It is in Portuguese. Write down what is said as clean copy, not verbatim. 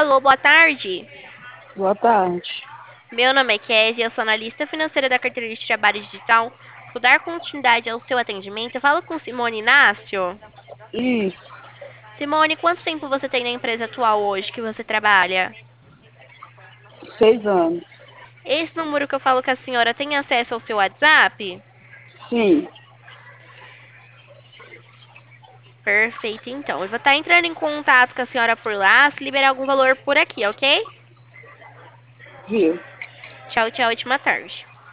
Alô, boa tarde. Boa tarde. Meu nome é Kézia, eu sou analista financeira da carteira de trabalho digital. Vou dar continuidade ao seu atendimento. Eu falo com Simone Inácio. Isso, Simone, quanto tempo você tem na empresa atual hoje que você trabalha? 6 anos. Esse número que eu falo com a senhora tem acesso ao seu WhatsApp? Sim, Perfeito, então. Eu vou estar entrando em contato com a senhora por lá, se liberar algum valor por aqui, ok? viu? Tchau, tchau, ótima tarde.